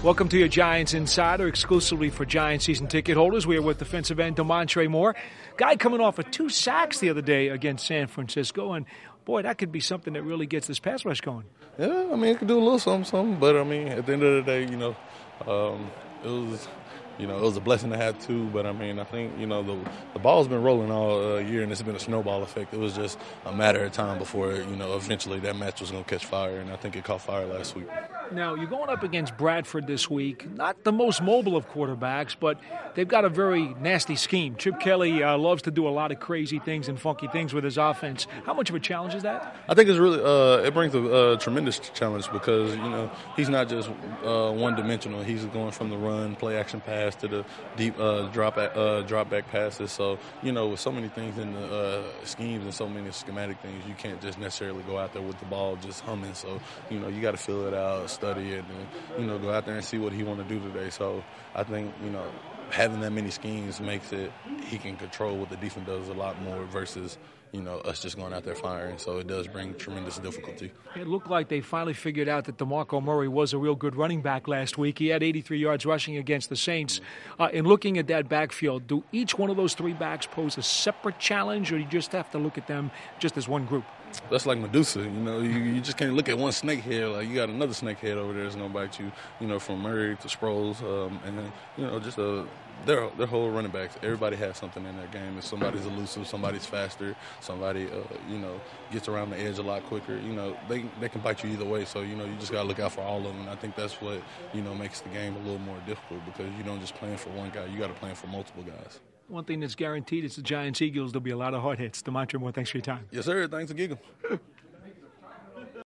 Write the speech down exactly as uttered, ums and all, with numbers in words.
Welcome to your Giants Insider, exclusively for Giants season ticket holders. We are with defensive end Damontre Moore. Guy coming off of two sacks the other day against San Francisco, and boy, that could be something that really gets this pass rush going. Yeah, I mean, it could do a little something, something, but I mean, at the end of the day, you know, um, it was, you know, it was a blessing to have two. But I mean, I think you know the the ball's been rolling all uh, year, and it's been a snowball effect. It was just a matter of time before you know eventually that match was going to catch fire, and I think it caught fire last week. Now, you're going up against Bradford this week. Not the most mobile of quarterbacks, but they've got a very nasty scheme. Chip Kelly uh, loves to do a lot of crazy things and funky things with his offense. How much of a challenge is that? I think it's really uh, it brings a, a tremendous challenge because you know he's not just uh, one-dimensional. He's going from the run, play action pass to the deep uh, drop uh, drop back passes. So you know with so many things in the uh, schemes and so many schematic things, you can't just necessarily go out there with the ball just humming. So you know you got to fill it out, study it, and you know go out there and see what he want to do today. So I think you know having that many schemes makes it he can control what the defense does a lot more versus you know us just going out there firing. So it does bring tremendous difficulty. It looked like they finally figured out that DeMarco Murray was a real good running back last week. He had eighty-three yards rushing against the Saints. Uh, in looking at that backfield, do each one of those three backs pose a separate challenge, or do you just have to look at them just as one group? That's like Medusa, you know. You, you just can't look at one snake head. Like you got another snake head over there that's gonna bite you. You know, from Murray to Sproles, um, and then you know just a. Their, their whole running backs, everybody has something in their game. If somebody's elusive, somebody's faster, somebody, uh, you know, gets around the edge a lot quicker, you know, they they can bite you either way. So, you know, you just got to look out for all of them. And I think that's what, you know, makes the game a little more difficult because you don't just plan for one guy. You got to plan for multiple guys. One thing that's guaranteed is the Giants-Eagles. There'll be a lot of hard hits. Damontre Moore, thanks for your time. Yes, sir. Thanks for giggling.